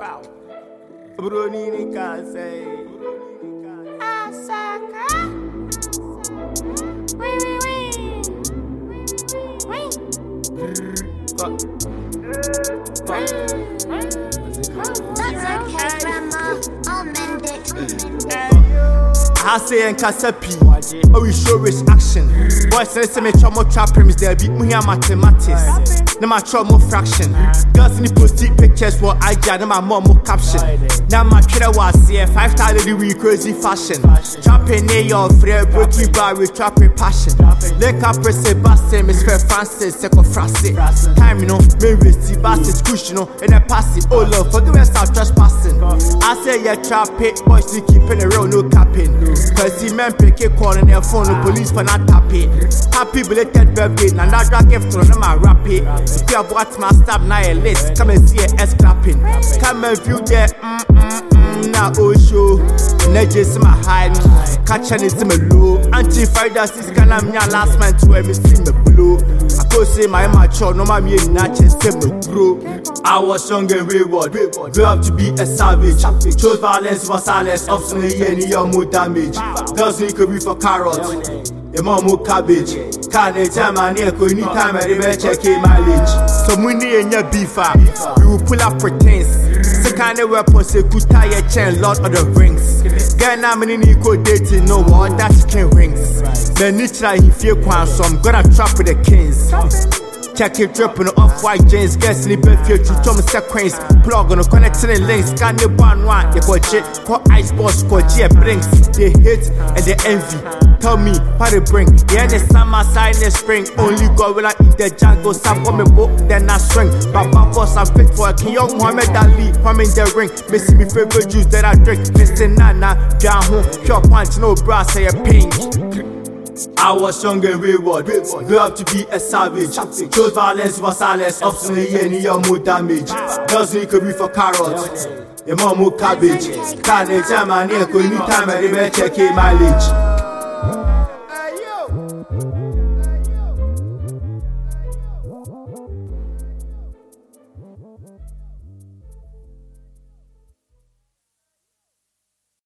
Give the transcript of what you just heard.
Brunini can say Asaka. I say and Casapi, oh, we show rich action. Boys, say me chomo trap premise there be me mathematics. No my chomo fraction. Girls in the post pictures for I got my mom caption. Now my kiddo was here 5 times a week crazy fashion. Trapping near your free breaking bar with trapping passion. Look up for Sebastian, Miss Fair Francis, second Francis. Time you know, me receive bastards cushion and a pass it. Oh love, for the rest I'm trespassing. I say yeah trap it, boys to keep in the road, no capping. Cause the men pick a call on their phone, the police for not tap it. Happy belated birthday, and that drag gift on my rap it. If you have watched my stab, now a list, come and see a S clapping. Come and view that, now oh show. Nedges my high, catching it in my low. Anti-Friday, this can I'm your last man to ever see me blow. I could say my mature, no my me not just me grow. I was young and wayward, grew up to be a savage. Chose violence for silence, often any more damage. Girls need to be for carrots, a more cabbage. Can't tell my neck anytime I ever check a mileage. So money in your beef, we will pull up pretense. The kind of weapons they could tie a chain, Lord of the Rings. Girl, now many go dating, no one that can rings. Then you try he feel quite so I'm gonna trap with the kings. Check it dripping off-white jeans, guess in the bed future, show me sequence. Plug on the connecting links, scan the one, they call shit, call ice balls, call G blinks. They hate and they envy. Tell me what they bring. Yeah, the summer side in the spring. Only God will I eat the jungle. Some for me book, then I swing. But boss, I'm fit for a king. Young Muhammad Ali, I'm in the ring. Missing me favorite juice that I drink. Listen, Nana, down home, pure punch, no brass, say a pink. I was young and wayward, grew up to be a savage. Chose violence for silence, often any more damage. Girls need to be for carrots, a more cabbage. Can't tell my neck anytime I ever check a mileage.